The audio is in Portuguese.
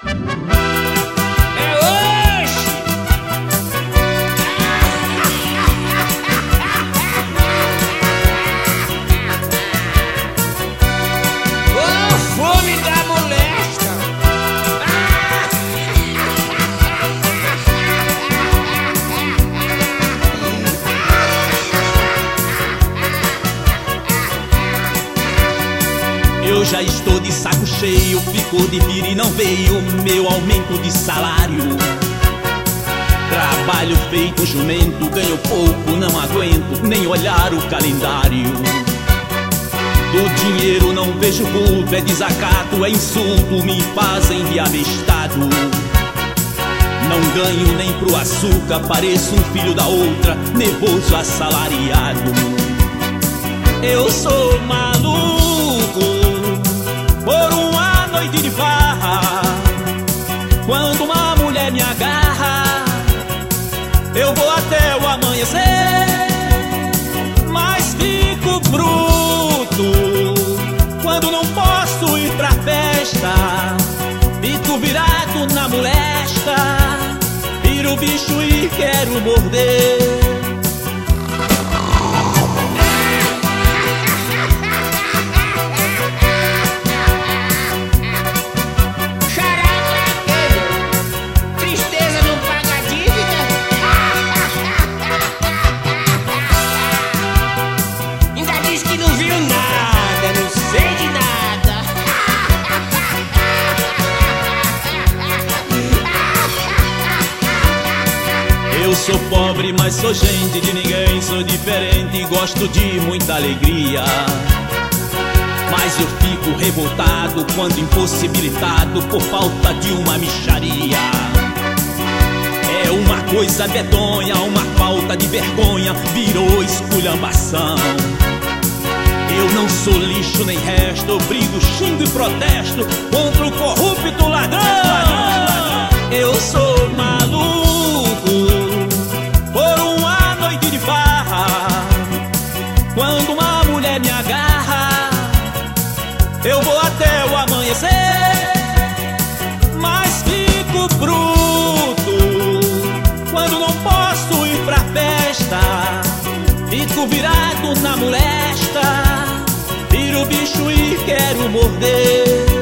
É hoje! Ô, fome da molesta! Eu já estou de saco cheio, ficou de vir e não veio meu aumento de salário. Trabalho feito jumento, ganho pouco, não aguento nem olhar o calendário. Do dinheiro não vejo culto, é desacato, é insulto, me fazem de abestado. Não ganho nem pro açúcar, pareço um filho da outra, nervoso assalariado. Eu sou maluco por uma noite de farra. Quando uma mulher me agarra, eu vou até o amanhecer, mas fico bruto quando não posso ir pra festa. Fico virado na molesta, viro o bicho e quero morder. Eu sou pobre, mas sou gente de ninguém. Sou diferente e gosto de muita alegria. Mas eu fico revoltado quando impossibilitado por falta de uma mixaria. É uma coisa medonha, uma falta de vergonha, virou esculhambação. Eu não sou lixo nem resto, eu brigo, xingo e protesto contra o corrupto ladrão. Eu sou maluco por uma noite de farra. Quando uma mulher me agarra, eu vou até o amanhecer, mas fico bruto quando não posso ir pra festa. Fico virado na molesta, viro o bicho e quero morder.